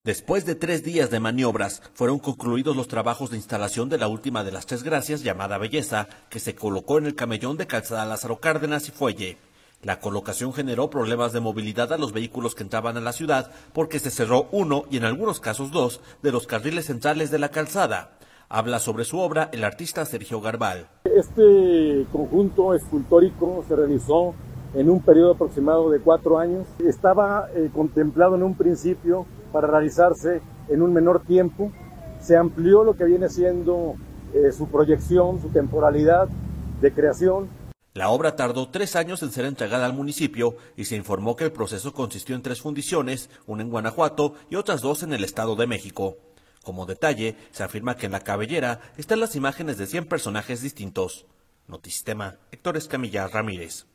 Después de 3 días de maniobras, fueron concluidos los trabajos de instalación de la última de las Tres Gracias, llamada Belleza, que se colocó en el camellón de Calzada Lázaro Cárdenas y Fuelle. La colocación generó problemas de movilidad a los vehículos que entraban a la ciudad porque se cerró uno y en algunos casos dos de los carriles centrales de la calzada. Habla sobre su obra el artista Sergio Garbal. Este conjunto escultórico se realizó en un periodo aproximado de 4 años. Estaba contemplado en un principio para realizarse en un menor tiempo. Se amplió lo que viene siendo su proyección, su temporalidad de creación. La obra tardó 3 años en ser entregada al municipio y se informó que el proceso consistió en 3 fundiciones, una en Guanajuato y otras 2 en el Estado de México. Como detalle, se afirma que en la cabellera están las imágenes de 100 personajes distintos. Notisistema, Héctor Escamilla Ramírez.